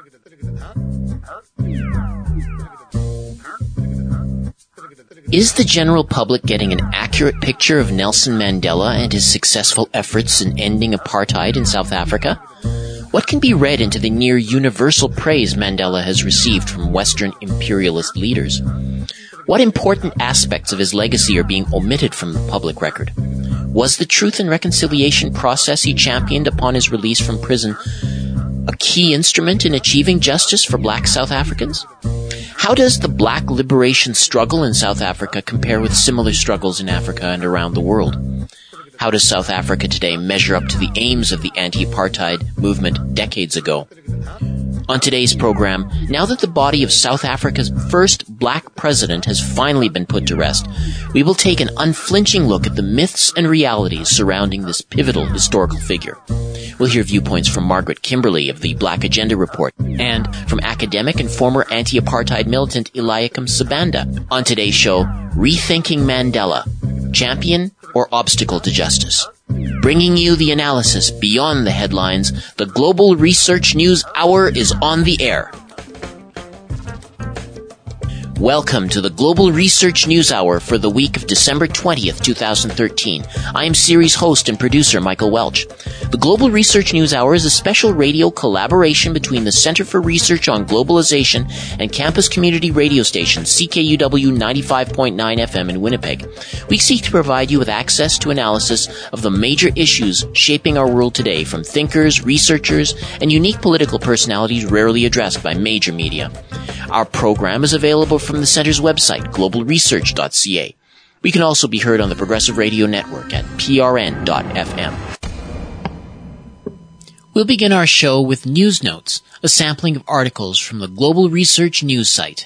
Is the general public getting an accurate picture of Nelson Mandela and his successful efforts in ending apartheid in South Africa? What can be read into the near universal praise Mandela has received from Western imperialist leaders? What important aspects of his legacy are being omitted from the public record? Was the truth and reconciliation process he championed upon his release from prison a key instrument in achieving justice for black South Africans? How does the black liberation struggle in South Africa compare with similar struggles in Africa and around the world? How does South Africa today measure up to the aims of the anti-apartheid movement decades ago? On today's program, now that the body of South Africa's first black president has finally been put to rest, we will take an unflinching look at the myths and realities surrounding this pivotal historical figure. We'll hear viewpoints from Margaret Kimberley of the Black Agenda Report and from academic and former anti-apartheid militant Eliakim Sabanda. On today's show, Rethinking Mandela, Champion or Obstacle to Justice? Bringing you the analysis beyond the headlines, the Global Research News Hour is on the air. Welcome to the Global Research News Hour for the week of December 20th, 2013. I am series host and producer Michael Welch. The Global Research News Hour is a special radio collaboration between the Center for Research on Globalization and campus community radio station CKUW 95.9 FM in Winnipeg. We seek to provide you with access to analysis of the major issues shaping our world today from thinkers, researchers, and unique political personalities rarely addressed by major media. Our program is available from the Center's website, globalresearch.ca. We can also be heard on the Progressive Radio Network at prn.fm. We'll begin our show with News Notes, a sampling of articles from the Global Research News site.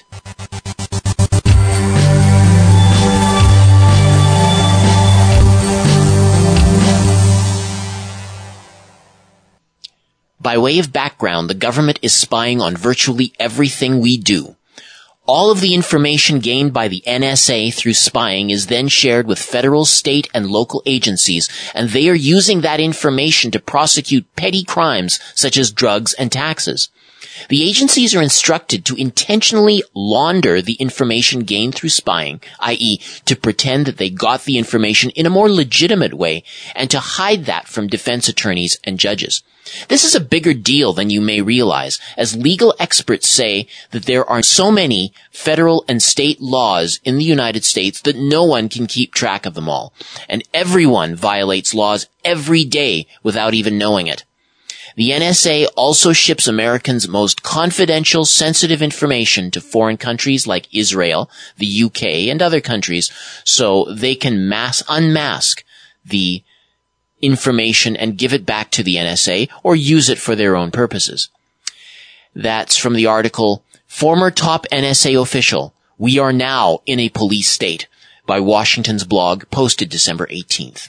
By way of background, the government is spying on virtually everything we do. All of the information gained by the NSA through spying is then shared with federal, state, and local agencies, and they are using that information to prosecute petty crimes such as drugs and taxes. The agencies are instructed to intentionally launder the information gained through spying, i.e., to pretend that they got the information in a more legitimate way, and to hide that from defense attorneys and judges. This is a bigger deal than you may realize, as legal experts say that there are so many federal and state laws in the United States that no one can keep track of them all, and everyone violates laws every day without even knowing it. The NSA also ships Americans' most confidential, sensitive information to foreign countries like Israel, the UK, and other countries so they can unmask the information and give it back to the NSA or use it for their own purposes. That's from the article, Former Top NSA Official, We Are Now in a Police State, by Washington's blog, posted December 18th.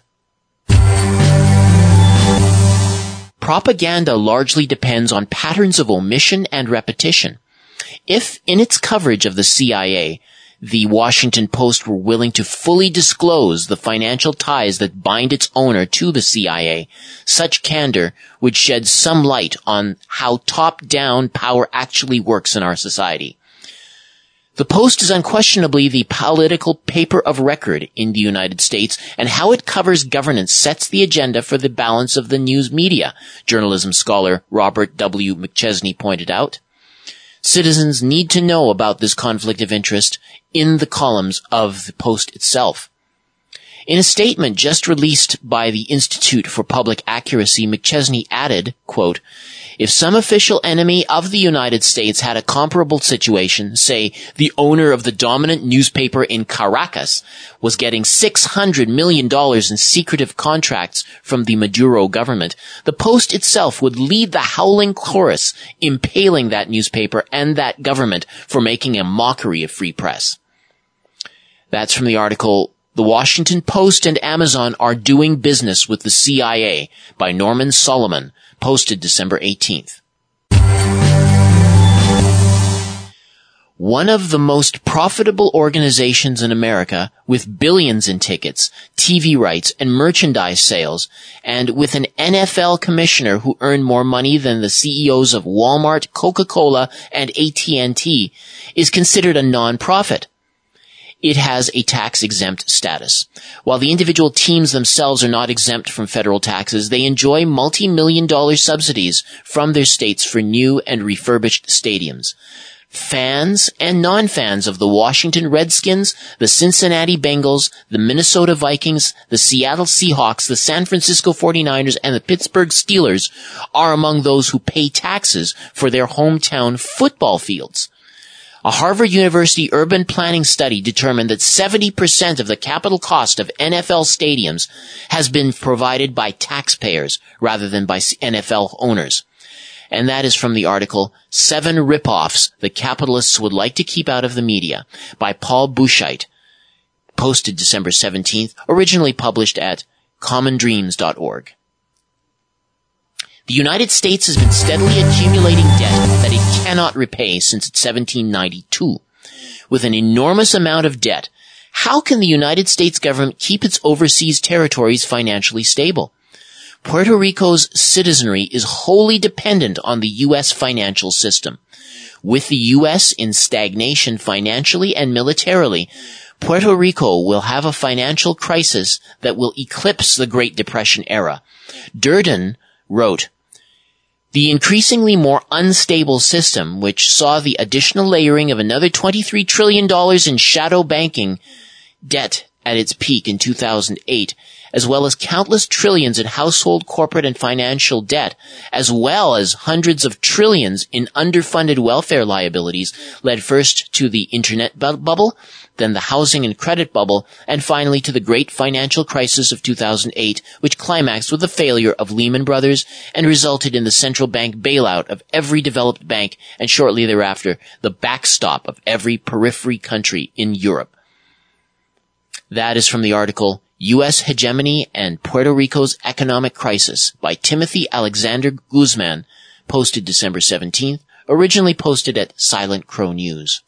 Propaganda largely depends on patterns of omission and repetition. If, in its coverage of the CIA, the Washington Post were willing to fully disclose the financial ties that bind its owner to the CIA, such candor would shed some light on how top-down power actually works in our society. The Post is unquestionably the political paper of record in the United States, and how it covers governance sets the agenda for the balance of the news media, journalism scholar Robert W. McChesney pointed out. Citizens need to know about this conflict of interest in the columns of the Post itself. In a statement just released by the Institute for Public Accuracy, McChesney added, quote, if some official enemy of the United States had a comparable situation, say the owner of the dominant newspaper in Caracas was getting $600 million in secretive contracts from the Maduro government, the Post itself would lead the howling chorus, impaling that newspaper and that government for making a mockery of free press. That's from the article, The Washington Post and Amazon Are Doing Business with the CIA, by Norman Solomon, posted December 18th. One of the most profitable organizations in America, with billions in tickets, TV rights, and merchandise sales, and with an NFL commissioner who earned more money than the CEOs of Walmart, Coca-Cola, and AT&T, is considered a non-profit. It has a tax-exempt status. While the individual teams themselves are not exempt from federal taxes, they enjoy multi-million-dollar subsidies from their states for new and refurbished stadiums. Fans and non-fans of the Washington Redskins, the Cincinnati Bengals, the Minnesota Vikings, the Seattle Seahawks, the San Francisco 49ers, and the Pittsburgh Steelers are among those who pay taxes for their hometown football fields. A Harvard University urban planning study determined that 70% of the capital cost of NFL stadiums has been provided by taxpayers rather than by NFL owners. And that is from the article 7 Ripoffs the Capitalists Would Like to Keep Out of the Media by Paul Buchheit, posted December 17th, originally published at commondreams.org. The United States has been steadily accumulating debt that it cannot repay since 1792. With an enormous amount of debt, how can the United States government keep its overseas territories financially stable? Puerto Rico's citizenry is wholly dependent on the U.S. financial system. With the U.S. in stagnation financially and militarily, Puerto Rico will have a financial crisis that will eclipse the Great Depression era. Durden wrote, "The increasingly more unstable system, which saw the additional layering of another $23 trillion in shadow banking debt at its peak in 2008, as well as countless trillions in household, corporate, and financial debt, as well as hundreds of trillions in underfunded welfare liabilities, led first to the internet bubble, then the housing and credit bubble, and finally to the great financial crisis of 2008, which climaxed with the failure of Lehman Brothers and resulted in the central bank bailout of every developed bank and shortly thereafter the backstop of every periphery country in Europe." That is from the article U.S. Hegemony and Puerto Rico's Economic Crisis by Timothy Alexander Guzman, posted December 17th, originally posted at Silent Crow News.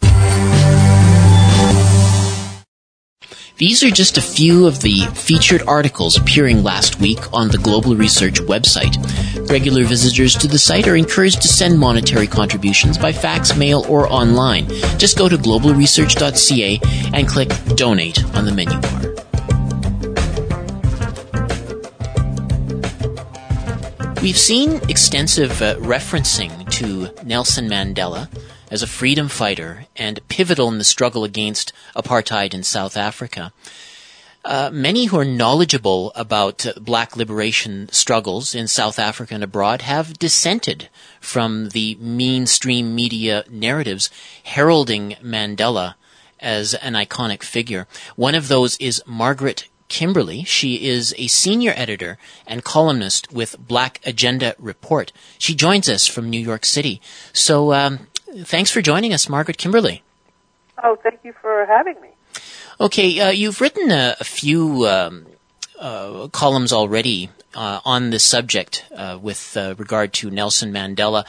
These are just a few of the featured articles appearing last week on the Global Research website. Regular visitors to the site are encouraged to send monetary contributions by fax, mail, or online. Just go to globalresearch.ca and click Donate on the menu bar. We've seen extensive referencing to Nelson Mandela as a freedom fighter and pivotal in the struggle against apartheid in South Africa. Many who are knowledgeable about black liberation struggles in South Africa and abroad have dissented from the mainstream media narratives heralding Mandela as an iconic figure. One of those is Margaret Kimberley. She is a senior editor and columnist with Black Agenda Report. She joins us from New York City. So, thanks for joining us, Margaret Kimberley. Oh, thank you for having me. Okay, you've written a few columns already on this subject with regard to Nelson Mandela.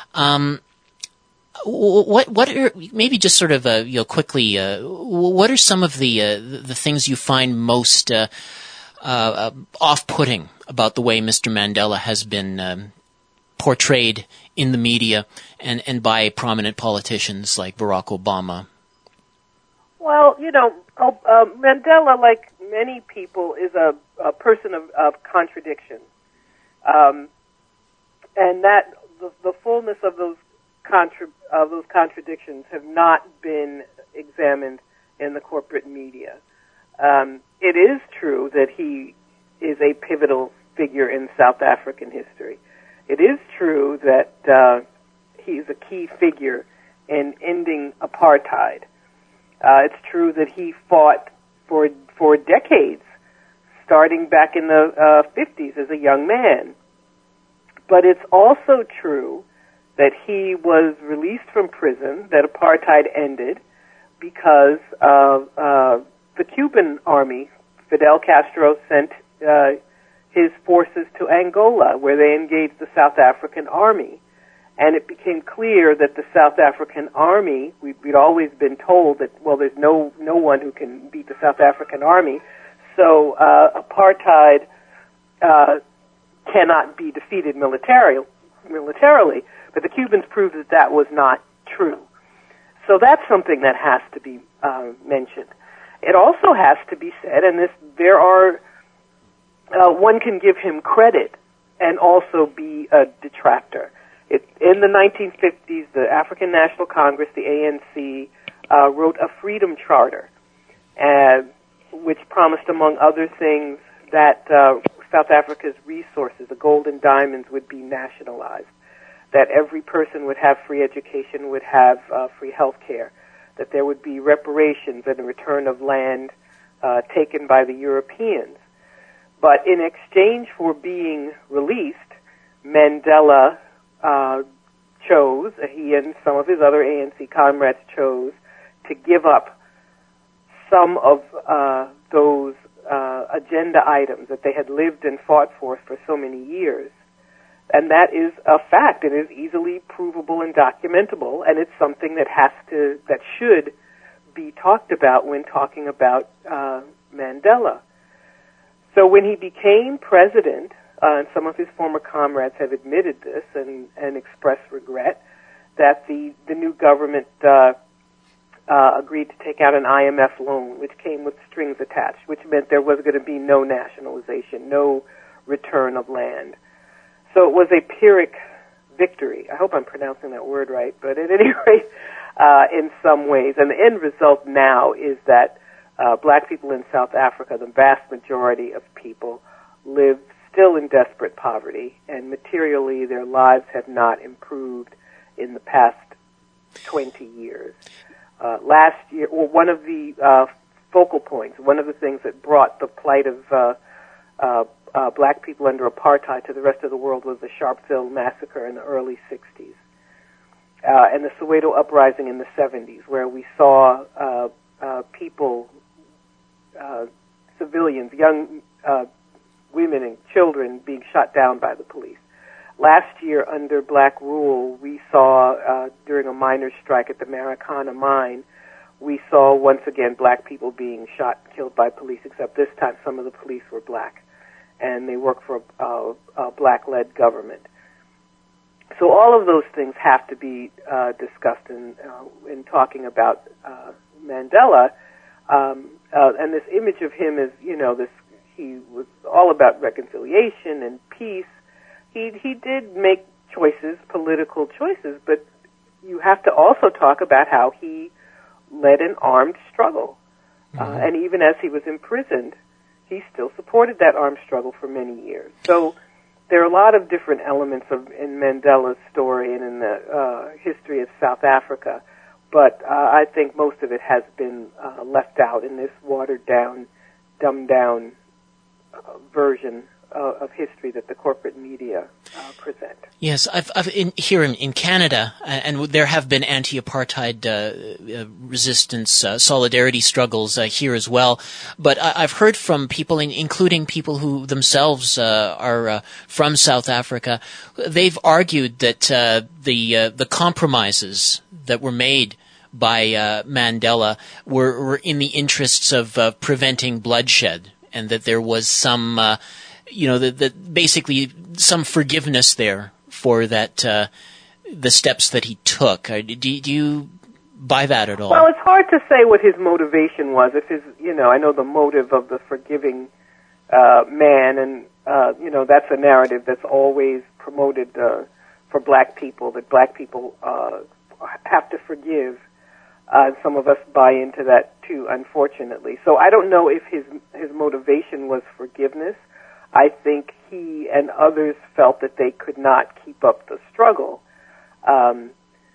What are, maybe just sort of quickly, what are some of the things you find most off-putting about the way Mr. Mandela has been portrayed in the media and by prominent politicians like Barack Obama? Well, Mandela, like many people, is a person of contradiction. And that the fullness of those contradictions have not been examined in the corporate media. It is true that he is a pivotal figure in South African history. It is true that he's a key figure in ending apartheid. It's true that he fought for decades, starting back in the 50s as a young man. But it's also true that he was released from prison, that apartheid ended, because of the Cuban army. Fidel Castro sent his forces to Angola, where they engaged the South African army. And it became clear that the South African army, we'd always been told that, well, there's no one who can beat the South African army, so apartheid cannot be defeated militarily. But the Cubans proved that that was not true. So that's something that has to be mentioned. It also has to be said, and one can give him credit and also be a detractor. In the 1950s, the African National Congress, the ANC, wrote a freedom charter, which promised, among other things, that South Africa's resources, the gold and diamonds, would be nationalized, that every person would have free education, would have free health care, that there would be reparations and a return of land taken by the Europeans. But in exchange for being released, Mandela chose, he and some of his other ANC comrades chose, to give up some of those agenda items that they had lived and fought for so many years. And that is a fact. It is easily provable and documentable, and it's something that should be talked about when talking about Mandela. So when he became president, and some of his former comrades have admitted this and expressed regret, that the new government agreed to take out an IMF loan, which came with strings attached, which meant there was going to be no nationalization, no return of land. So it was a Pyrrhic victory. I hope I'm pronouncing that word right, but at any rate, in some ways. And the end result now is that black people in South Africa, the vast majority of people, live still in desperate poverty, and materially their lives have not improved in the past 20 years. Last year, one of the focal points, one of the things that brought the plight of black people under apartheid to the rest of the world was the Sharpeville massacre in the early 60s, and the Soweto uprising in the 70s, where we saw people, civilians, young women and children being shot down by the police. Last year, under black rule, we saw, during a miners' strike at the Marikana mine, we saw once again black people being shot and killed by police, except this time some of the police were black, and they work for a black-led government. So all of those things have to be discussed in talking about Mandela, and this image of him as, he was all about reconciliation and peace. He did make choices, political choices, but you have to also talk about how he led an armed struggle. Mm-hmm. And even as he was imprisoned, he still supported that armed struggle for many years. So there are a lot of different elements in Mandela's story and in the history of South Africa, but I think most of it has been left out in this watered-down, dumbed-down version of history that the corporate media present. Yes, here in Canada, and there have been anti-apartheid resistance, solidarity struggles here as well. But I've heard from people, including people who themselves are from South Africa, they've argued that the compromises that were made by Mandela were in the interests of preventing bloodshed, and that there was some that basically some forgiveness there for that, the steps that he took. Do you buy that at all? Well, it's hard to say what his motivation was. If I know the motive of the forgiving man, and that's a narrative that's always promoted for black people, that black people have to forgive. Some of us buy into that too, unfortunately. So I don't know if his motivation was forgiveness. I think he and others felt that they could not keep up the struggle. It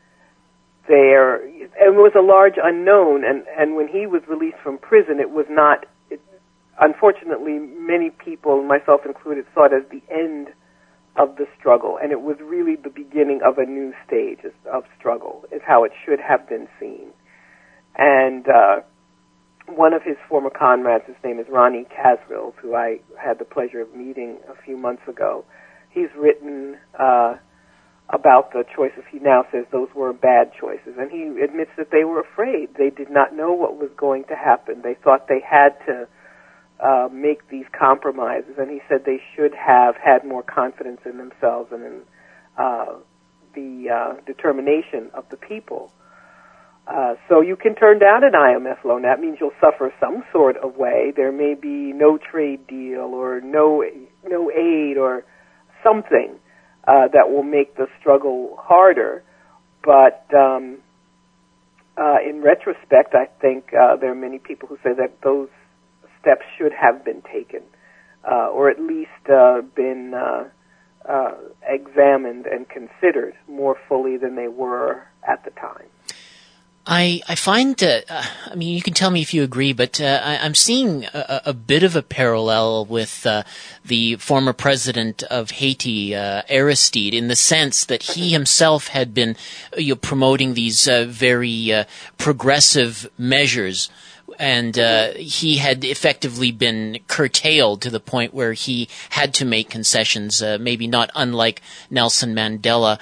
was a large unknown, and when he was released from prison, it was not, unfortunately, many people, myself included, saw it as the end of the struggle, and it was really the beginning of a new stage of struggle, is how it should have been seen. And one of his former comrades, his name is Ronnie Casvilles, who I had the pleasure of meeting a few months ago. He's written about the choices. He now says those were bad choices, and he admits that they were afraid. They did not know what was going to happen. They thought they had to make these compromises, and he said they should have had more confidence in themselves and in the determination of the people. So you can turn down an IMF loan. That means you'll suffer some sort of way. There may be no trade deal or no aid or something that will make the struggle harder. But in retrospect, I think there are many people who say that those steps should have been taken, or at least been examined and considered more fully than they were at the time. I find, I mean, you can tell me if you agree, but I'm seeing a bit of a parallel with the former president of Haiti, Aristide, in the sense that he himself had been promoting these very progressive measures, and he had effectively been curtailed to the point where he had to make concessions, maybe not unlike Nelson Mandela.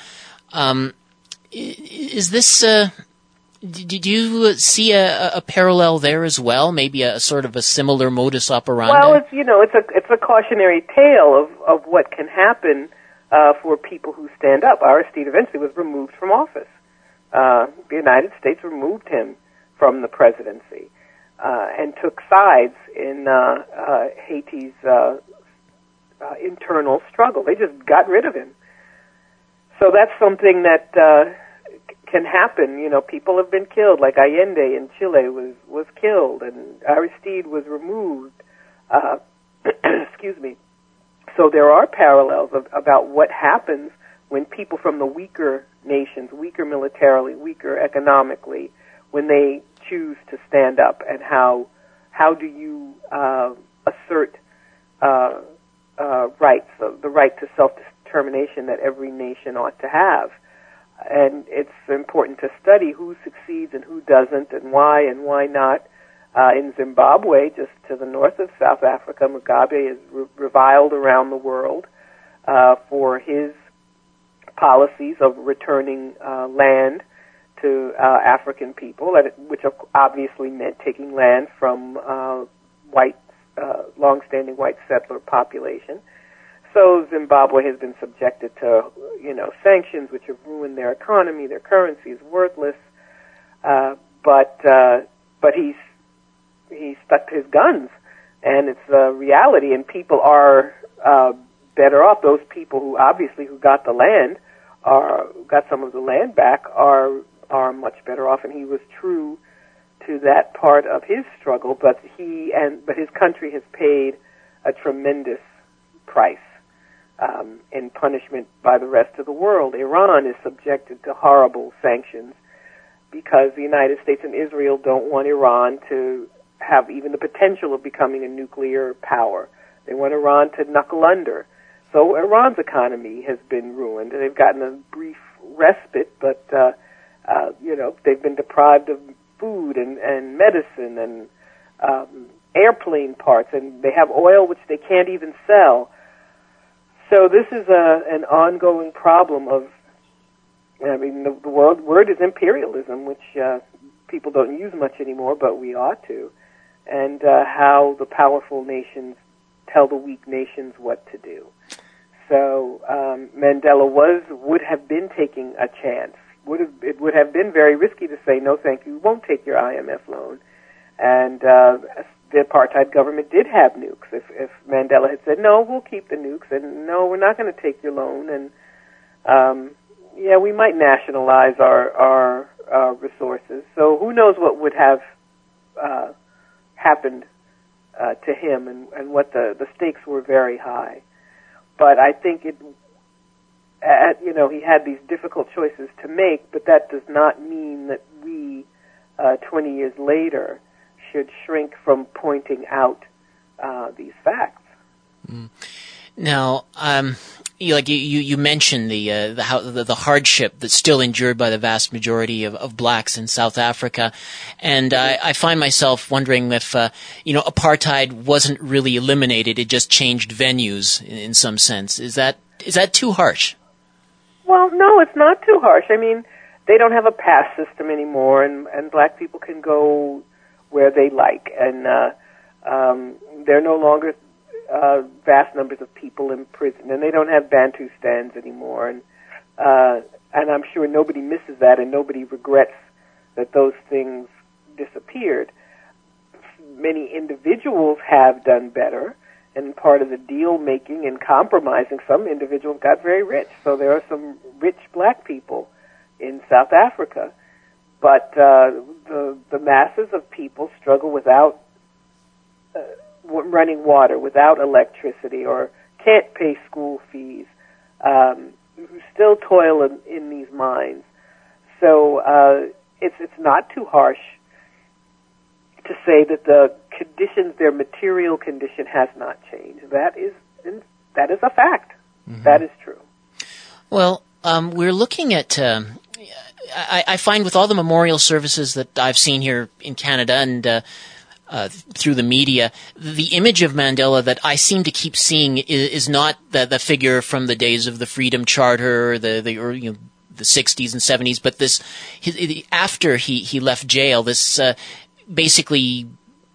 Is this... Did you see a parallel there as well? Maybe a sort of a similar modus operandi? Well, it's a cautionary tale of what can happen for people who stand up. Aristide eventually was removed from office. The United States removed him from the presidency and took sides in Haiti's internal struggle. They just got rid of him. So that's something that can happen. People have been killed, like Allende in Chile was killed, and Aristide was removed. Excuse me. So there are parallels about what happens when people from the weaker nations, weaker militarily, weaker economically, when they choose to stand up, and how do you assert rights, the right to self-determination that every nation ought to have. And it's important to study who succeeds and who doesn't, and why not. In Zimbabwe, just to the north of South Africa, Mugabe is reviled around the world for his policies of returning land to African people, which obviously meant taking land from long-standing white settler population. So Zimbabwe has been subjected to, sanctions which have ruined their economy. Their currency is worthless. But he's stuck to his guns, and it's a reality. And people are better off. Those people who got the land, got some of the land back, are much better off. And he was true to that part of his struggle, but his country has paid a tremendous price. In punishment by the rest of the world. Iran is subjected to horrible sanctions because the United States and Israel don't want Iran to have even the potential of becoming a nuclear power. They want Iran to knuckle under. So Iran's economy has been ruined. They've gotten a brief respite, but they've been deprived of food and medicine and airplane parts, and they have oil which they can't even sell. So this is an ongoing problem the word is imperialism, which people don't use much anymore, but we ought to, and how the powerful nations tell the weak nations what to do. So Mandela would have been taking a chance. It would have been very risky to say, no, thank you, we won't take your IMF loan. And the apartheid government did have nukes. If Mandela had said, no, we'll keep the nukes, and no, we're not going to take your loan, and we might nationalize our resources. So who knows what would have happened to him, and what the stakes were very high. But I think he had these difficult choices to make, but that does not mean that we, 20 years later, should shrink from pointing out these facts. Now, you mentioned the hardship that's still endured by the vast majority of blacks in South Africa, and I find myself wondering if apartheid wasn't really eliminated; it just changed venues in some sense. Is that too harsh? Well, no, it's not too harsh. I mean, they don't have a pass system anymore, and black people can go where they like, and there are no longer vast numbers of people in prison, and they don't have Bantu stands anymore, and I'm sure nobody misses that, and nobody regrets that those things disappeared. Many individuals have done better, and part of the deal making and compromising, some individuals got very rich. So there are some rich black people in South Africa, but the masses of people struggle without running water, without electricity, or can't pay school fees, who still toil in these mines. So it's not too harsh to say that the conditions, their material condition, has not changed. That is a fact. Mm-hmm. That is true. Well, we're looking at. I find with all the memorial services that I've seen here in Canada and through the media, the image of Mandela that I seem to keep seeing is not the figure from the days of the Freedom Charter or the 60s and 70s, but this after he left jail, this basically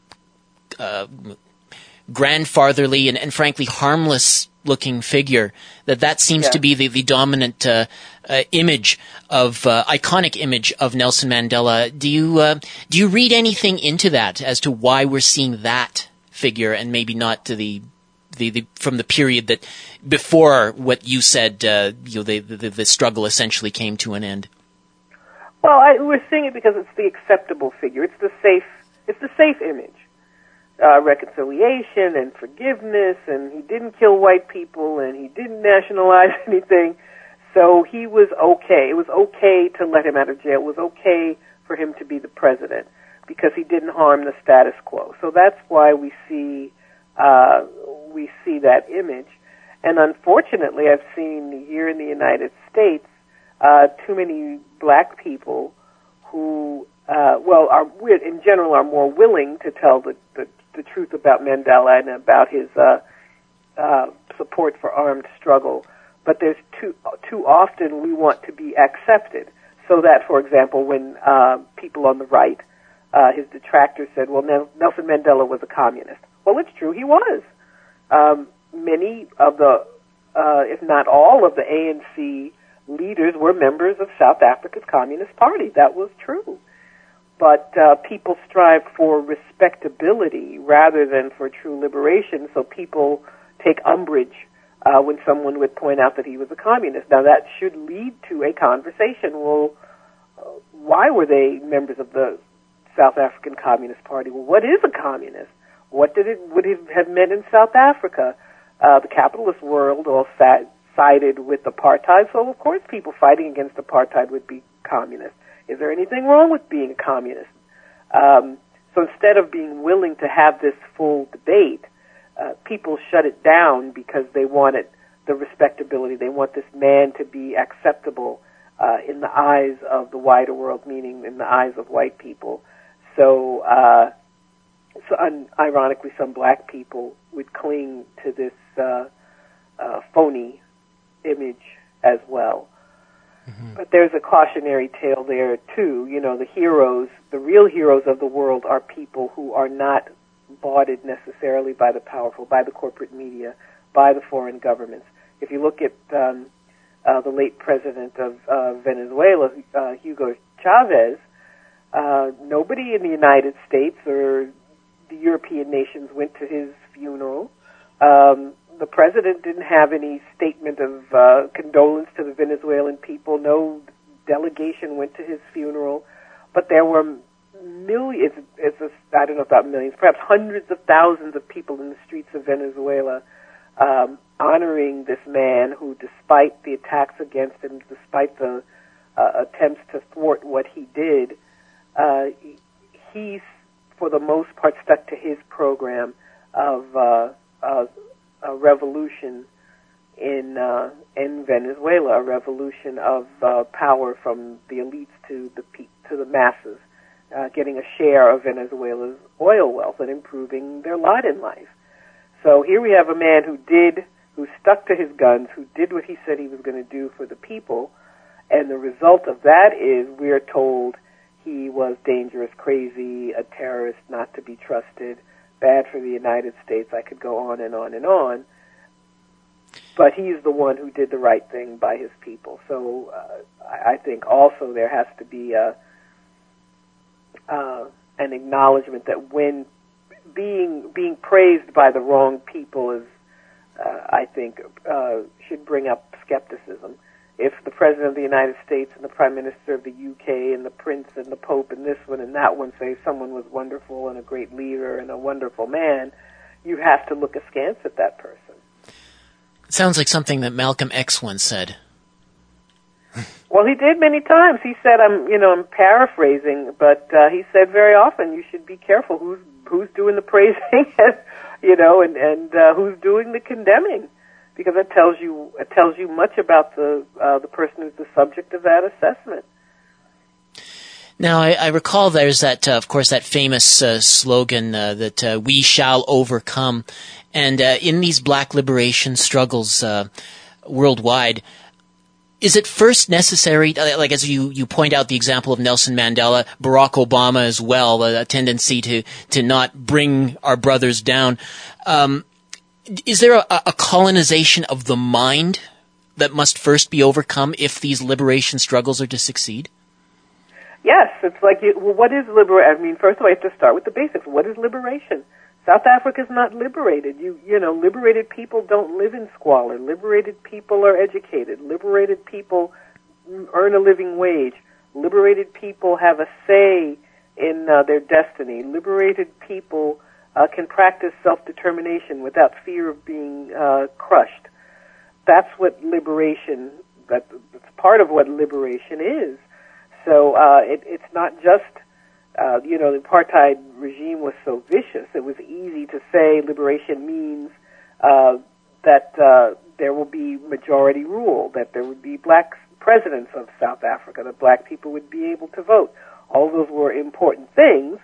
grandfatherly and frankly harmless looking figure that seems to be the dominant image of iconic image of Nelson Mandela. Do you read anything into that as to why we're seeing that figure and maybe not to the from the period that before what you said the struggle essentially came to an end? Well, we're seeing it because it's the acceptable figure. It's the safe image. Reconciliation and forgiveness, and he didn't kill white people, and he didn't nationalize anything. So he was okay. It was okay to let him out of jail. It was okay for him to be the president because he didn't harm the status quo. So that's why we see that image. And unfortunately, I've seen here in the United States too many black people who, in general, are more willing to tell the truth about Mandela and about his support for armed struggle. But there's too often we want to be accepted. So that, for example, when people on the right, his detractors said, well, Nelson Mandela was a communist. Well, it's true, he was. Many of the, if not all of the ANC leaders were members of South Africa's Communist Party. That was true. But people strive for respectability rather than for true liberation, so people take umbrage when someone would point out that he was a communist. Now, that should lead to a conversation. Well, why were they members of the South African Communist Party? Well, what is a communist? What would it have meant in South Africa? The capitalist world all sided with apartheid, so of course people fighting against apartheid would be communists. Is there anything wrong with being a communist? So instead of being willing to have this full debate, people shut it down because they wanted the respectability. They want this man to be acceptable in the eyes of the wider world, meaning in the eyes of white people. So ironically, some black people would cling to this phony image as well. Mm-hmm. But there's a cautionary tale there, too. You know, the real heroes of the world are people who are not lauded necessarily by the powerful, by the corporate media, by the foreign governments. If you look at the late president of Venezuela, Hugo Chavez, nobody in the United States or the European nations went to his funeral. The president didn't have any statement of condolence to the Venezuelan people. No delegation went to his funeral. But there were millions, I don't know about millions, perhaps hundreds of thousands of people in the streets of Venezuela honoring this man who, despite the attacks against him, despite the attempts to thwart what he did, he's, for the most part, stuck to his program of a revolution in Venezuela, a revolution of power from the elites to the masses, getting a share of Venezuela's oil wealth and improving their lot in life. So here we have a man who who stuck to his guns, who did what he said he was going to do for the people, and the result of that is we're told he was dangerous, crazy, a terrorist, not to be trusted, bad for the United States. I could go on and on and on. But he's the one who did the right thing by his people. So I think also there has to be an acknowledgement that when being praised by the wrong people is, I think, should bring up skepticism. If the President of the United States and the Prime Minister of the UK and the Prince and the Pope and this one and that one say someone was wonderful and a great leader and a wonderful man, you have to look askance at that person. It sounds like something that Malcolm X once said. Well, he did many times. He said, I'm paraphrasing, but he said very often you should be careful who's doing the praising, and who's doing the condemning, because it tells you much about the person who's the subject of that assessment. Now, I recall there's that, of course, that famous slogan that we shall overcome, and in these black liberation struggles worldwide, is it first necessary, like as you point out the example of Nelson Mandela, Barack Obama as well, a tendency to not bring our brothers down? Is there a colonization of the mind that must first be overcome if these liberation struggles are to succeed? Yes, it's like, what is liberation? I mean, first of all, you have to start with the basics. What is liberation? South Africa is not liberated. Liberated people don't live in squalor. Liberated people are educated. Liberated people earn a living wage. Liberated people have a say in their destiny. Liberated people can practice self-determination without fear of being crushed. That's what liberation, that's part of what liberation is. So it's not just, the apartheid regime was so vicious. It was easy to say liberation means that there will be majority rule, that there would be black presidents of South Africa, that black people would be able to vote. All those were important things,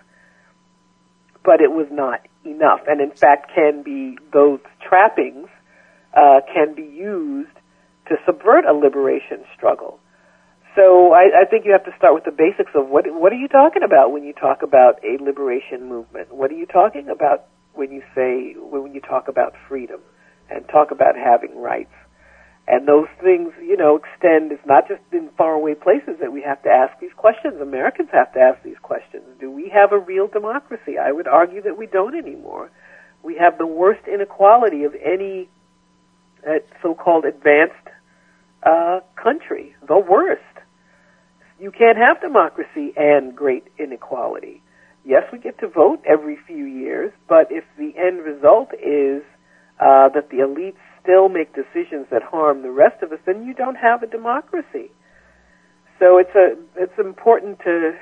but it was not enough. And in fact, those trappings can be used to subvert a liberation struggle. So I think you have to start with the basics of what are you talking about when you talk about a liberation movement? What are you talking about when you talk about freedom and talk about having rights? And those things, extend. It's not just in faraway places that we have to ask these questions. Americans have to ask these questions. Do we have a real democracy? I would argue that we don't anymore. We have the worst inequality of any so-called advanced country, the worst. You can't have democracy and great inequality. Yes, we get to vote every few years, but if the end result is that the elites still make decisions that harm the rest of us, then you don't have a democracy. So it's important to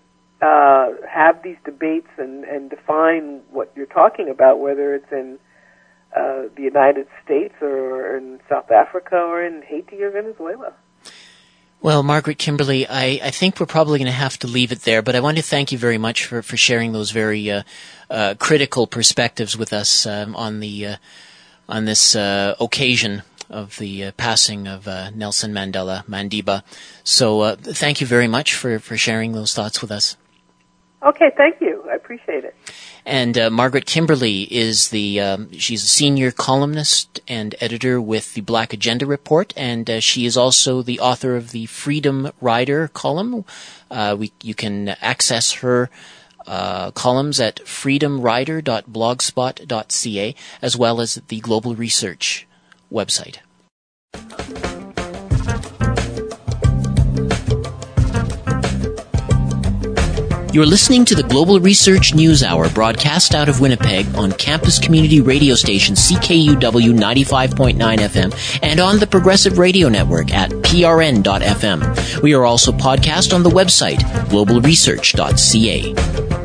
have these debates and define what you're talking about, whether it's in the United States or in South Africa or in Haiti or Venezuela. Well, Margaret Kimberley, I think we're probably going to have to leave it there, but I want to thank you very much for sharing those very critical perspectives with us on this occasion of the passing of Nelson Mandela, Mandiba. So thank you very much for sharing those thoughts with us. Okay, thank you. I appreciate it. And Margaret Kimberley is she's a senior columnist and editor with the Black Agenda Report, and she is also the author of the Freedom Rider column. You can access her columns at freedomrider.blogspot.ca, as well as the Global Research website. You're listening to the Global Research News Hour, broadcast out of Winnipeg on campus community radio station CKUW 95.9 FM and on the Progressive Radio Network at prn.fm. We are also podcast on the website globalresearch.ca.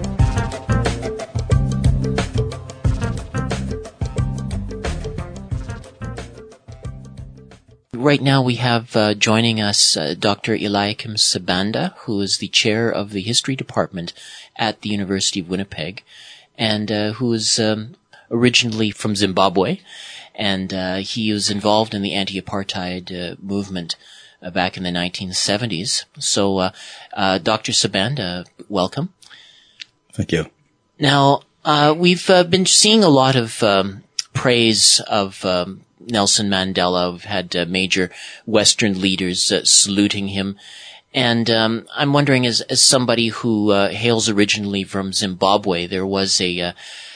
Right now we have joining us Dr. Eliakim Sibanda, who is the chair of the history department at the University of Winnipeg, and who is originally from Zimbabwe. and he was involved in the anti-apartheid movement back in the 1970s. So, Dr. Sibanda, welcome. Thank you. Now, we've been seeing a lot of praise of Nelson Mandela. We've had major Western leaders saluting him. And I'm wondering, as somebody who hails originally from Zimbabwe, there was a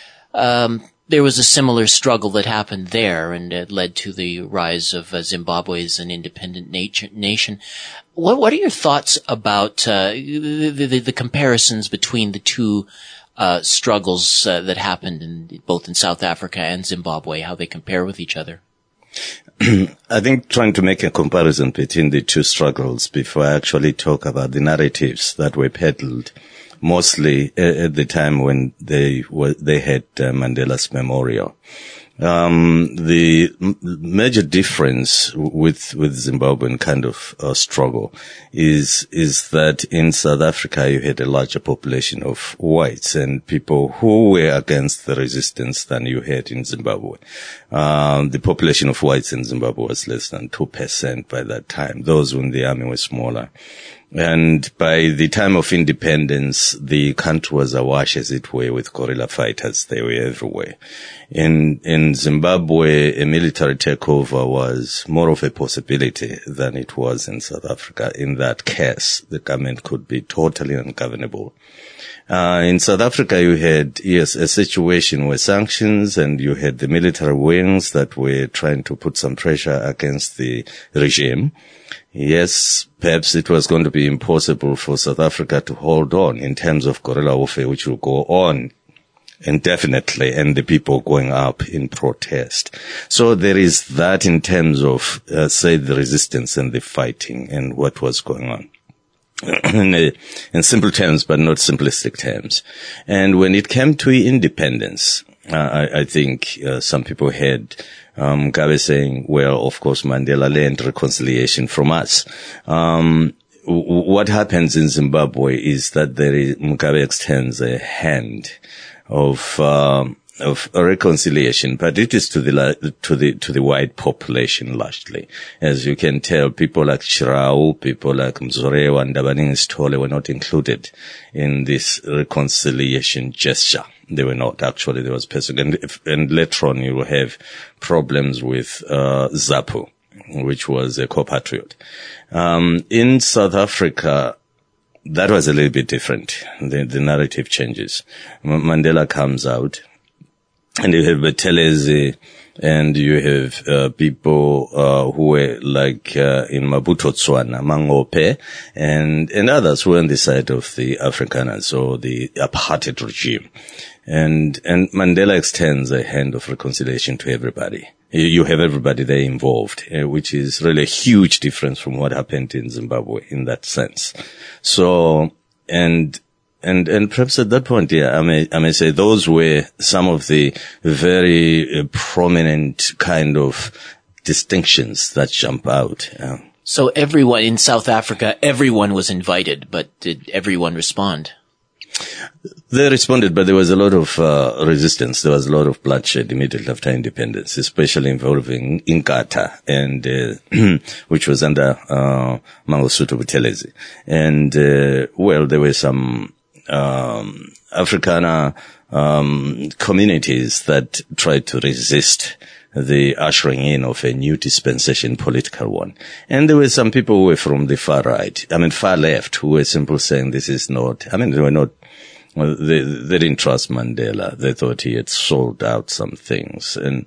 similar struggle that happened there, and it led to the rise of Zimbabwe as an independent nation. What are your thoughts about the comparisons between the two struggles that happened both in South Africa and Zimbabwe, how they compare with each other? I think trying to make a comparison between the two struggles before I actually talk about the narratives that were peddled mostly at the time when they had Mandela's memorial. The major difference with Zimbabwean kind of struggle is that in South Africa you had a larger population of whites and people who were against the resistance than you had in Zimbabwe. The population of whites in Zimbabwe was less than 2% by that time. Those in the army were smaller. And by the time of independence, the country was awash, as it were, with guerrilla fighters. They were everywhere. In Zimbabwe, a military takeover was more of a possibility than it was in South Africa. In that case, the government could be totally ungovernable. In South Africa, you had, yes, a situation where sanctions, and you had the military wings that were trying to put some pressure against the regime. Yes, perhaps it was going to be impossible for South Africa to hold on in terms of guerrilla warfare, which will go on indefinitely, and the people going up in protest. So there is that in terms of, say, the resistance and the fighting and what was going on. In simple terms, but not simplistic terms. And when it came to independence, I think some people had Mugabe saying, well, of course, Mandela learned reconciliation from us. What happens in Zimbabwe is that Mugabe extends a hand of a reconciliation, but it is to the white population largely. As you can tell, people like Chirau, people like Mzorewa and Ndabaningi Sithole were not included in this reconciliation gesture. They were not, actually. There was and later on you will have problems with ZAPU, which was a co-patriot. In South Africa, that was a little bit different. The narrative changes. Mandela comes out, and you have Buthelezi, and you have people who were like in Maputo, Tswana, Mangope, and others who were on the side of the Afrikaners or the apartheid regime. And Mandela extends a hand of reconciliation to everybody. You have everybody there involved, which is really a huge difference from what happened in Zimbabwe in that sense. So, and perhaps at that point, yeah, I may say those were some of the very prominent kind of distinctions that jump out. So everyone in South Africa, everyone was invited, but did everyone respond? They responded, but there was a lot of resistance. There was a lot of bloodshed immediately after independence, especially involving Inkatha, and which was under Mangosuthu Buthelezi. And well, there were some Afrikaner communities that tried to resist the ushering in of a new dispensation, political one. And there were some people who were from the far right, far left, who were simply saying this is not, they were not, they didn't trust Mandela. They thought he had sold out some things. And,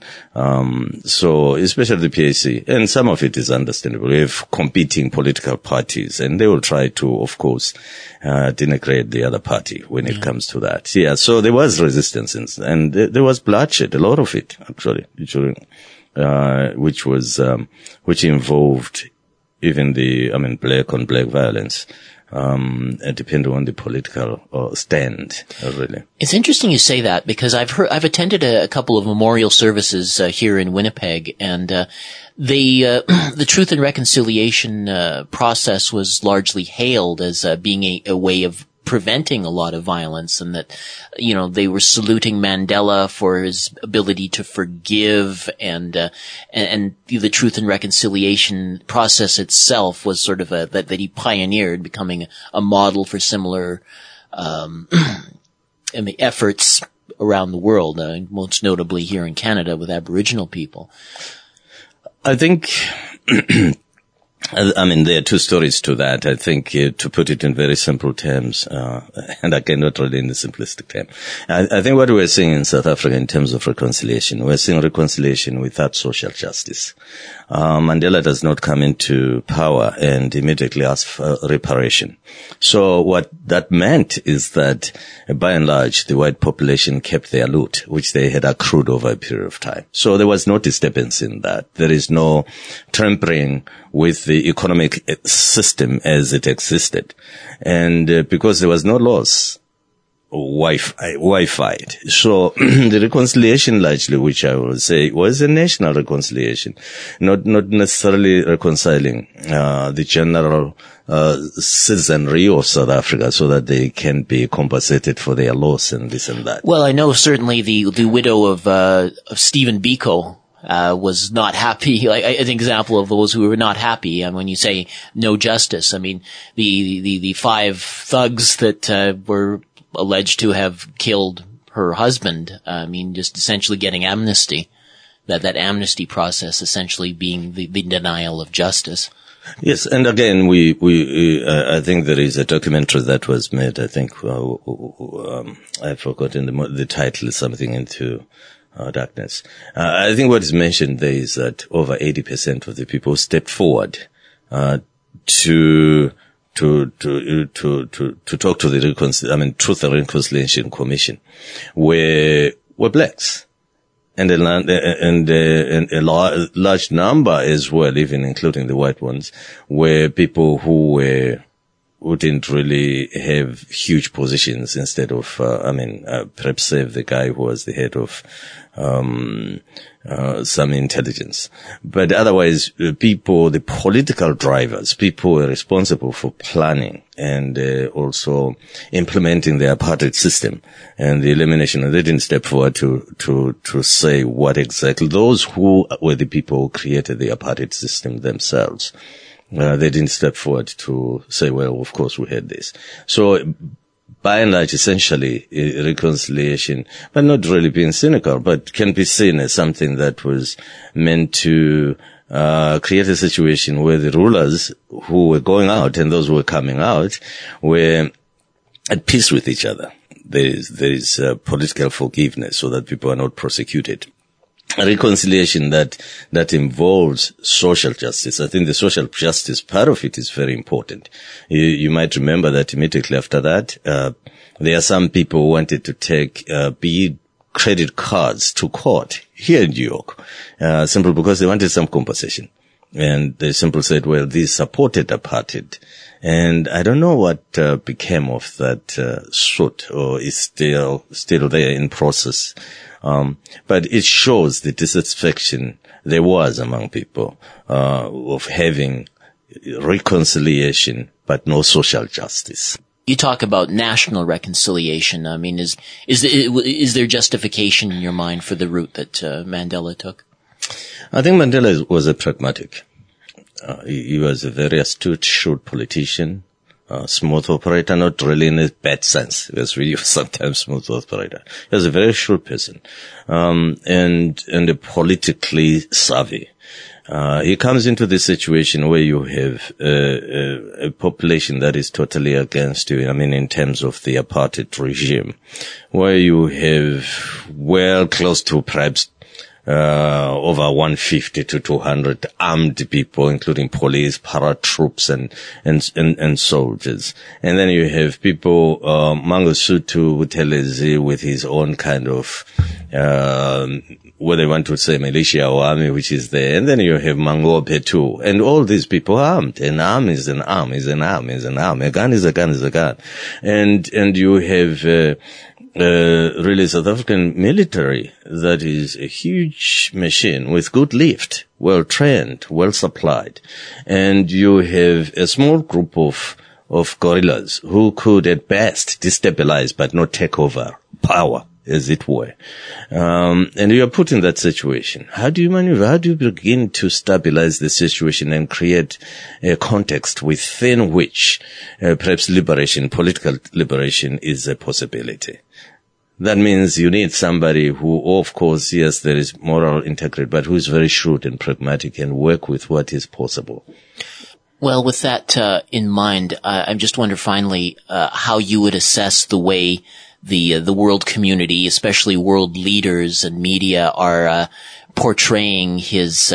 so, especially the PAC, and some of it is understandable. We have competing political parties, and they will try to, of course, denigrate the other party when it comes to that. Yeah, so there was resistance, and there was bloodshed, a lot of it, actually, which involved even the, black on black violence. Depending on the political stand, really. It's interesting you say that, because I've attended a couple of memorial services here in Winnipeg, and the Truth and Reconciliation process was largely hailed as being a way of preventing a lot of violence, and that, you know, they were saluting Mandela for his ability to forgive, and the Truth and Reconciliation process itself was sort of that he pioneered, becoming a model for similar efforts around the world, most notably here in Canada with Aboriginal people. I think I mean, there are two stories to that. I think to put it in very simple terms, and I cannot really in the simplistic term. I think what we're seeing in South Africa in terms of reconciliation, we're seeing reconciliation without social justice. Mandela does not come into power and immediately ask for reparation. So what that meant is that, by and large, the white population kept their loot, which they had accrued over a period of time. So there was no disturbance in that. There is no tampering with the economic system as it existed. And because there was no loss, Wi-Fi. So the reconciliation largely, which I will say, was a national reconciliation, not necessarily reconciling the general citizenry of South Africa so that they can be compensated for their loss and this and that. Well, I know certainly the widow of Stephen Biko was not happy. Like an example of those who were not happy. And when you say no justice, I mean the 5 thugs that were alleged to have killed her husband. I mean, just essentially getting amnesty. That amnesty process essentially being the denial of justice. Yes, and again, I think there is a documentary that was made. I think I've forgotten the title, something into darkness. I think what is mentioned there is that over 80% of the people stepped forward to talk to the Truth and Reconciliation Commission were blacks. And a large number as well, even including the white ones, were people who didn't really have huge positions instead of, perhaps save the guy who was the head of, some intelligence. But otherwise, the political drivers, people were responsible for planning and also implementing the apartheid system and the elimination. They didn't step forward to say what exactly. Those who were the people who created the apartheid system themselves, they didn't step forward to say, well, of course we had this. So, by and large, essentially, reconciliation, but not really being cynical, but can be seen as something that was meant to create a situation where the rulers who were going out and those who were coming out were at peace with each other. There is political forgiveness so that people are not prosecuted. A reconciliation that involves social justice. I think the social justice part of it is very important. You might remember that immediately after that, there are some people who wanted to take credit cards to court here in New York, simply because they wanted some compensation. And they simply said, well, these supported apartheid. And I don't know what became of that suit, or is still there in process. But it shows the dissatisfaction there was among people of having reconciliation but no social justice. You talk about national reconciliation. I mean, is there justification in your mind for the route that Mandela took? I think Mandela was a pragmatic. He was a very astute, shrewd politician. Smooth operator, not really in a bad sense, because we use sometimes smooth operator. He was a very shrewd person, and a politically savvy. He comes into this situation where you have a population that is totally against you. I mean, in terms of the apartheid regime, where you have well close to perhaps over 150 to 200 armed people, including police, paratroops, and soldiers. And then you have people, Mangosuthu Buthelezi with his own kind of, what they want to say, militia or army, which is there. And then you have Mangope too. And all these people are armed. An arm is an arm, is an arm, is an arm. A gun is a gun, is a gun. And you have, really South African military that is a huge machine with good lift, well trained, well supplied. And you have a small group of of guerrillas who could at best destabilize but not take over power, as it were. And you are put in that situation. How do you maneuver? How do you begin to stabilize the situation and create a context within which perhaps political liberation is a possibility? That means you need somebody who, of course, yes, there is moral integrity, but who is very shrewd and pragmatic and work with what is possible. Well, with that in mind, I just wonder finally how you would assess the way the world community, especially world leaders and media, are portraying his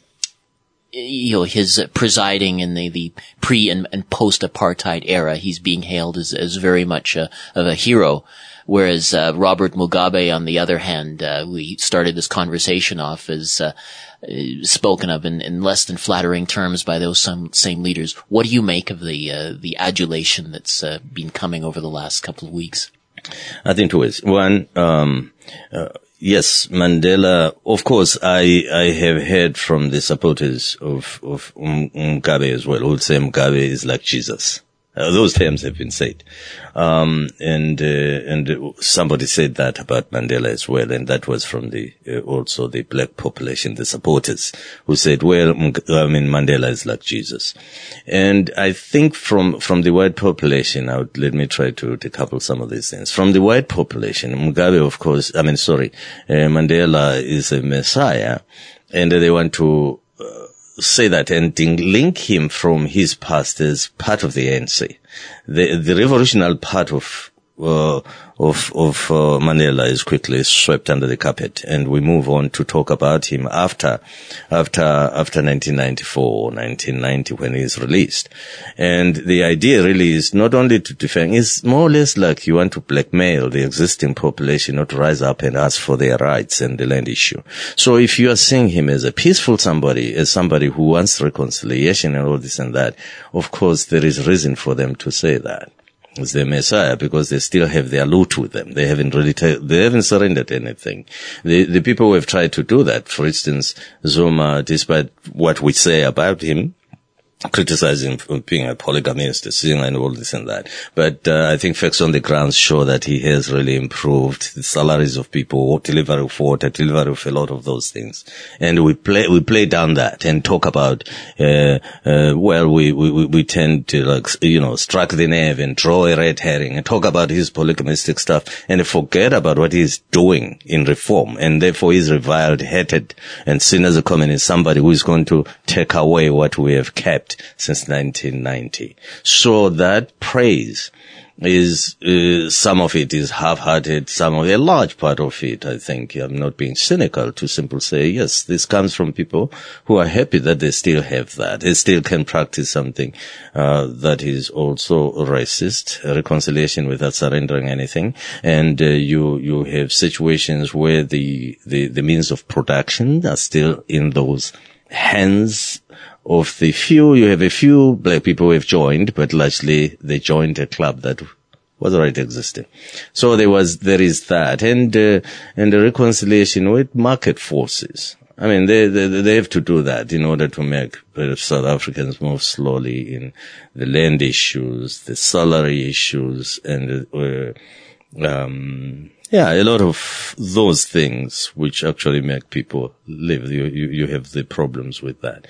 his presiding in the pre and post-apartheid era. He's being hailed as very much of a hero. Whereas Robert Mugabe, on the other hand, we started this conversation off as spoken of in less than flattering terms by those same leaders. What do you make of the adulation that's been coming over the last couple of weeks? I think two ways. One, yes, Mandela. Of course, I have heard from the supporters of Mugabe as well, who would say Mugabe is like Jesus. Those terms have been said. And somebody said that about Mandela as well, and that was from also the black population, the supporters, who said, well, Mandela is like Jesus. And I think from the white population, let me try to decouple some of these things. From the white population, Mugabe, of course, Mandela is a messiah, and they want to say that and link him from his past as part of the ANC. The revolutionary part of Mandela is quickly swept under the carpet, and we move on to talk about him after 1994 or 1990 when he is released. And the idea really is not only to defend, it's more or less like you want to blackmail the existing population not to rise up and ask for their rights and the land issue. So if you are seeing him as a peaceful somebody, as somebody who wants reconciliation and all this and that, of course there is reason for them to say that is the Messiah, because they still have their loot with them. They haven't surrendered anything. The people who have tried to do that, for instance, Zuma, despite what we say about him, criticizing for being a polygamist, a singer and all this and that. But I think facts on the ground show that he has really improved the salaries of people, delivery of water, delivery of a lot of those things. And we play down that and talk about, we tend to strike the nerve and draw a red herring and talk about his polygamistic stuff and forget about what he's doing in reform. And therefore he's reviled, hated, and seen as a communist, somebody who is going to take away what we have kept since 1990. So that praise is, some of it is half-hearted, a large part of it, I think, I'm not being cynical, to simply say, yes, this comes from people who are happy that they still have that. They still can practice something, that is also racist, reconciliation without surrendering anything. And, you have situations where the means of production are still in those hands of the few. You have a few black people who have joined, but largely they joined a club that was already existing. So there is that, and the reconciliation with market forces. I mean, they have to do that in order to make South Africans move slowly in the land issues, the salary issues, and a lot of those things which actually make people live. You have the problems with that.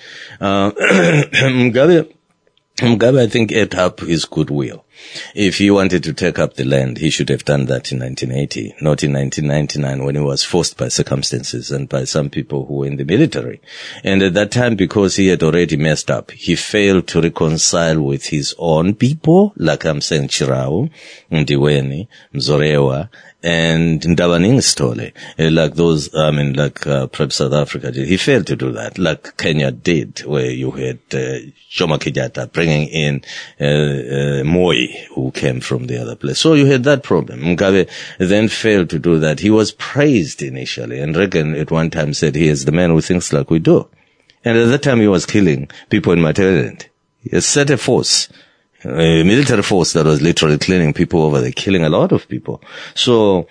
Mugabe, I think, ate up his goodwill. If he wanted to take up the land, he should have done that in 1980, not in 1999 when he was forced by circumstances and by some people who were in the military. And at that time, because he had already messed up, he failed to reconcile with his own people, like I'm saying Chirao, Ndiweni, Mzorewa, and Ndabaning Stole, like those, perhaps South Africa did. He failed to do that, like Kenya did, where you had Jomo Kenyatta bringing in Moi, who came from the other place. So you had that problem. Mugabe then failed to do that. He was praised initially, and Reagan at one time said he is the man who thinks like we do. And at that time he was killing people in Maryland. He set a force, a military force that was literally cleaning people over there, killing a lot of people. So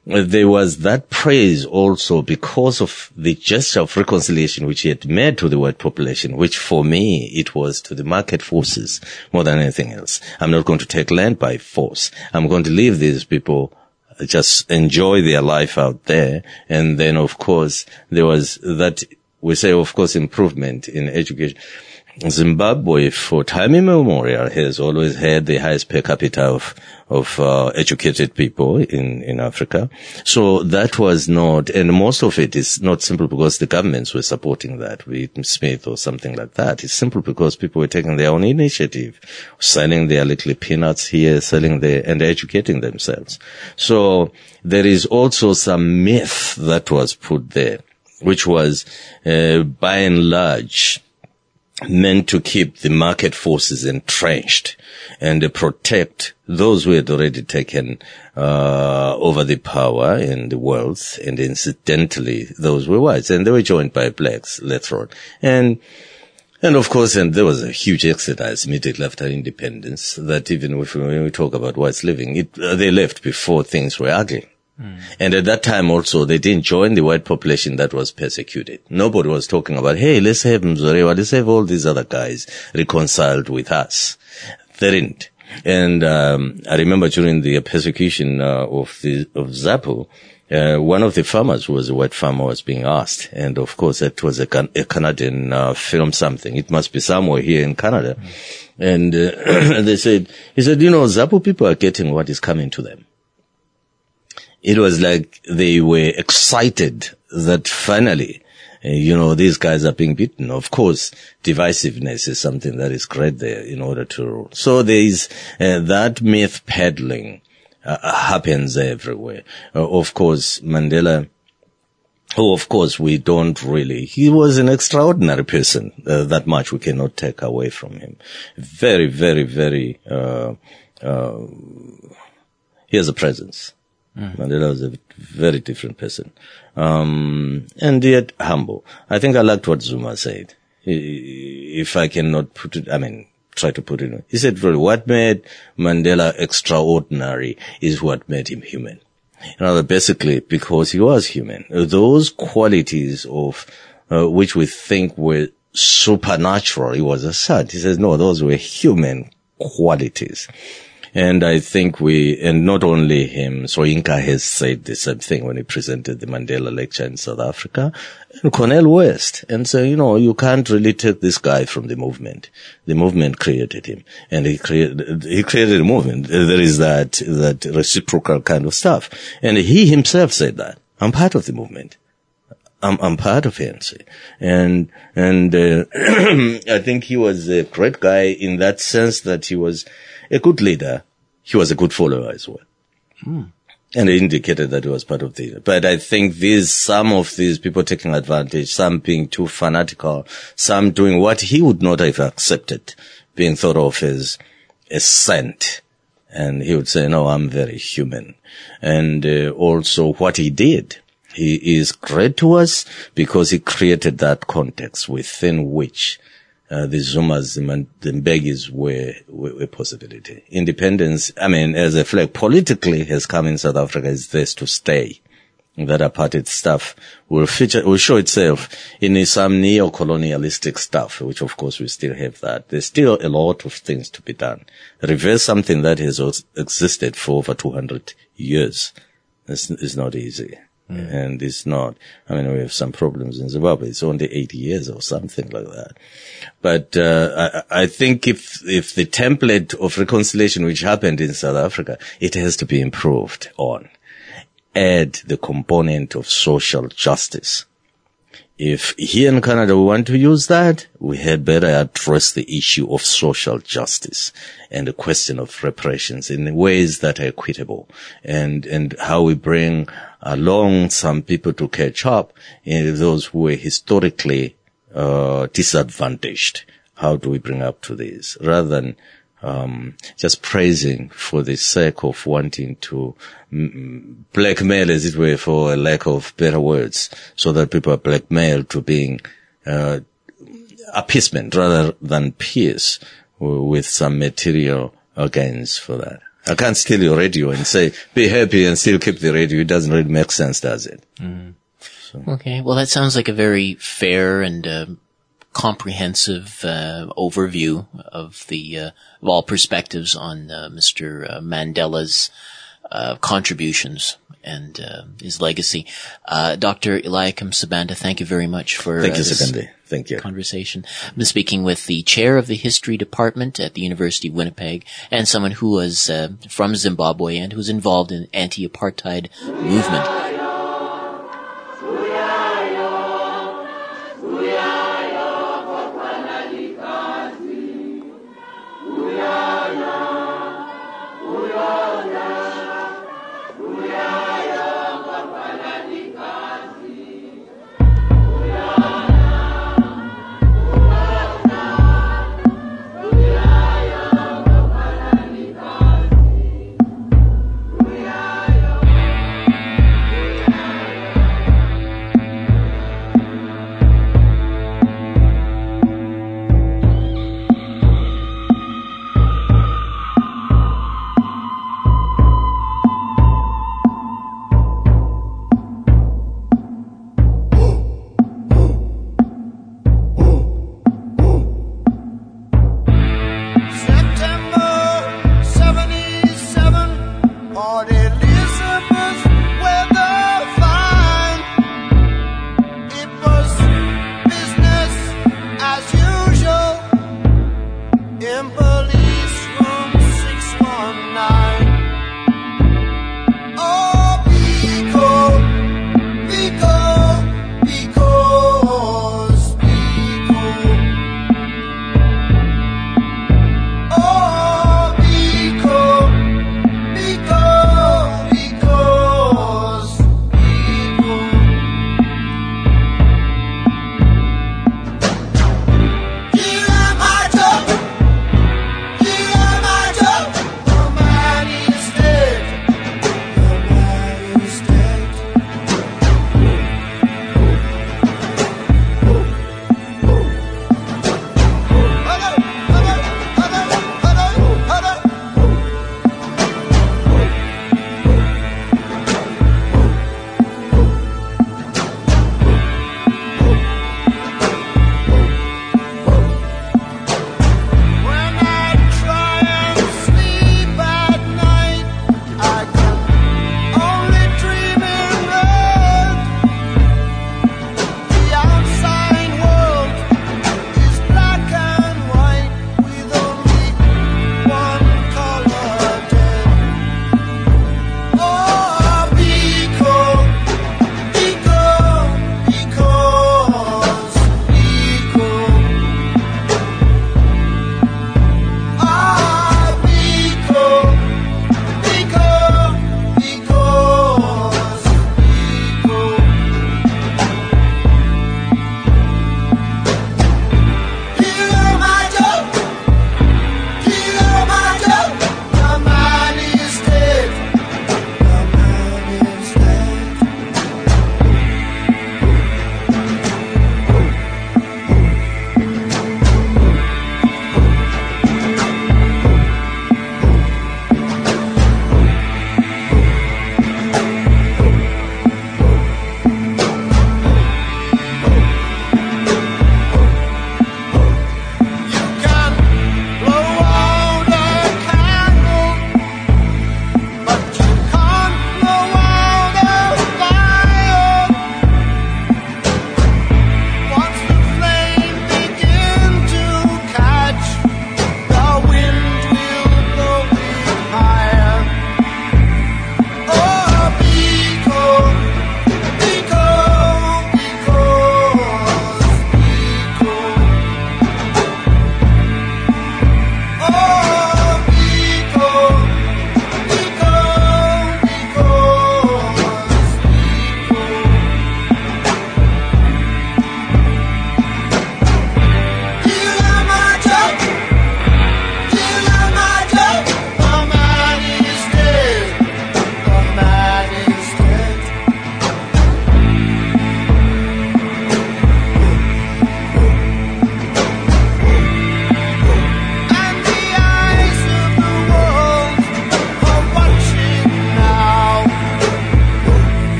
there was that praise also because of the gesture of reconciliation which he had made to the white population, which for me, it was to the market forces more than anything else. I'm not going to take land by force. I'm going to leave these people just enjoy their life out there. And then, of course, there was that, we say, of course, improvement in education. Zimbabwe, for time immemorial, has always had the highest per capita of educated people in Africa. So that was not, and most of it is not simply because the governments were supporting that, Wheaton Smith or something like that. It's simply because people were taking their own initiative, selling their little peanuts here, and educating themselves. So there is also some myth that was put there, which was, by and large, meant to keep the market forces entrenched and protect those who had already taken over the power and the wealth, and incidentally those were whites, and they were joined by blacks later on. And of course, and there was a huge exodus immediately after independence, that even when we talk about whites leaving, they left before things were ugly. And at that time also, they didn't join the white population that was persecuted. Nobody was talking about, hey, let's have Mzorewa, let's have all these other guys reconciled with us. They didn't. And I remember during the persecution of ZAPU, one of the farmers who was a white farmer was being asked, and of course it was a Canadian film something. It must be somewhere here in Canada. And he said, ZAPU people are getting what is coming to them. It was like they were excited that finally, these guys are being beaten. Of course, divisiveness is something that is great there in order to rule. So there is that myth peddling happens everywhere. Of course, Mandela, who of course we don't really, he was an extraordinary person. That much we cannot take away from him. Very, very, very, he has a presence. Mandela was a very different person. And yet humble. I think I liked what Zuma said. If I cannot put it, try to put it. He said, what made Mandela extraordinary is what made him human. Basically because he was human. Those qualities of, which we think were supernatural, he was a sad. He says, no, those were human qualities. And I think and not only him, Soyinka has said the same thing when he presented the Mandela lecture in South Africa, and Cornel West, and so, you can't really take this guy from the movement. The movement created him, and he created a movement. There is that reciprocal kind of stuff. And he himself said that. I'm part of the movement. I'm part of ANC. And I think he was a great guy in that sense that he was a good leader. He was a good follower as well. And he indicated that he was part of but I think some of these people taking advantage, some being too fanatical, some doing what he would not have accepted, being thought of as a saint. And he would say, no, I'm very human. And also what he did. He is great to us because he created that context within which the Zumas, the Mbegis were a possibility. Independence, as a flag, politically has come in South Africa, is there to stay. That apartheid stuff will show itself in some neo-colonialistic stuff, which of course we still have that. There's still a lot of things to be done. Reverse something that has existed for over 200 years. It's not easy. And it's not, we have some problems in Zimbabwe. It's only 80 years or something like that. But, I think if the template of reconciliation which happened in South Africa, it has to be improved on. Add the component of social justice. If here in Canada we want to use that, we had better address the issue of social justice and the question of reparations in ways that are equitable, and how we bring along some people to catch up in those who were historically disadvantaged. How do we bring up to this rather than just praising for the sake of wanting to blackmail, as it were, for a lack of better words, so that people are blackmailed to being appeasement rather than peace with some material gains for that. I can't steal your radio and say, be happy and still keep the radio. It doesn't really make sense, does it? Mm. So. Okay. Well, that sounds like a very fair and comprehensive overview of of all perspectives on Mr. Mandela's contributions and his legacy. Dr. Eliakim Sibanda, thank you very much for this Thank you. conversation. I'm speaking with the chair of the history department at the University of Winnipeg and someone who was from Zimbabwe and who was involved in anti-apartheid movement.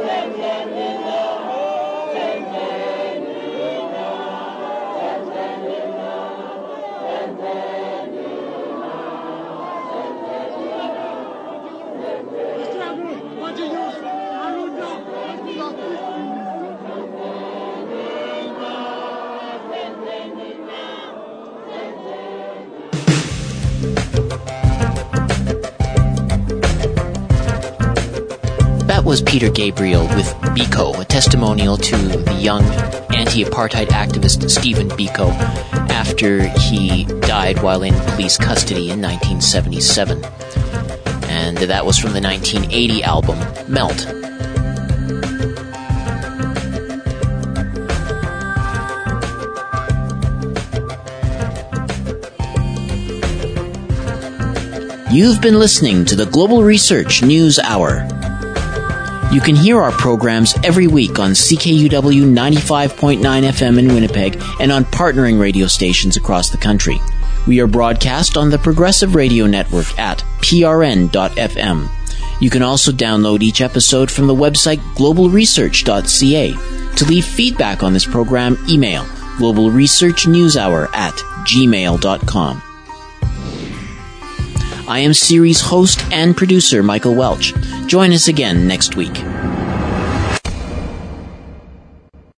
That was Peter Gabriel with Biko, a testimonial to the young anti-apartheid activist Stephen Biko after he died while in police custody in 1977. And that was from the 1980 album, Melt. You've been listening to the Global Research News Hour. You can hear our programs every week on CKUW 95.9 FM in Winnipeg and on partnering radio stations across the country. We are broadcast on the Progressive Radio Network at prn.fm. You can also download each episode from the website globalresearch.ca. To leave feedback on this program, email globalresearchnewshour@gmail.com. I am series host and producer Michael Welch. Join us again next week.